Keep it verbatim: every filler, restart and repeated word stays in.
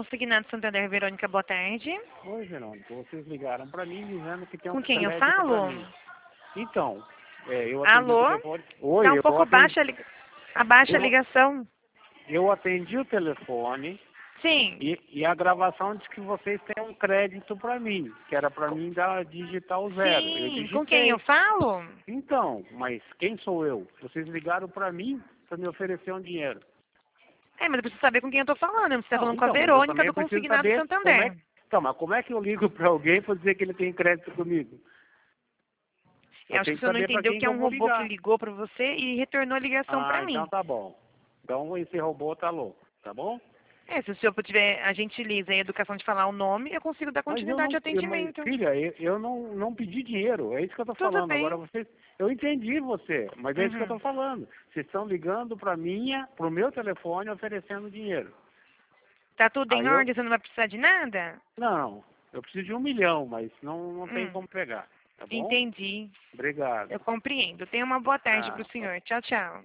Consignado Santander, Verônica, boa tarde. Oi, Verônica. Vocês ligaram para mim dizendo que tem um Com quem eu crédito pra falo? mim. Então, é, eu atendi Alô? o telefone. Oi, Tá um eu pouco atendi, baixa, a li- abaixa a eu, ligação. eu atendi o telefone Sim. e, e a gravação diz que vocês têm um crédito para mim, que era para mim dar digitar o zero. Eu Sim, com quem eu digitei. falo? Então, mas quem sou eu? Vocês ligaram para mim para me oferecer um dinheiro. É, mas eu preciso saber com quem eu tô falando. Você tá Não, falando com a então, mas eu Verônica também do preciso Consignado saber como é Santander. que... Então, mas como é que eu ligo para alguém para dizer que ele tem crédito comigo? Eu Eu acho que tenho o que senhor não saber para entendeu quem que que é eu um vou robô que ligar. ligou pra você e retornou a ligação pra Ah, mim. então tá bom. Então esse robô tá louco, tá bom? É, se o senhor tiver a gentileza e a educação de falar o nome, eu consigo dar Mas eu continuidade ao não, eu, mas, atendimento. filha, eu, eu não, não pedi dinheiro, é isso que eu tô Tudo falando. Agora bem. vocês, eu entendi você, mas é isso que eu Uhum. tô falando. Vocês estão ligando para minha, pro meu telefone oferecendo dinheiro. Tá tudo em Aí eu, ordem, você não vai precisar de nada? não, eu preciso de um milhão, mas não, não tem Hum, como pegar, tá bom? entendi. Obrigado. Eu compreendo. Tenha uma boa tarde para o Ah, senhor. Tchau, tchau.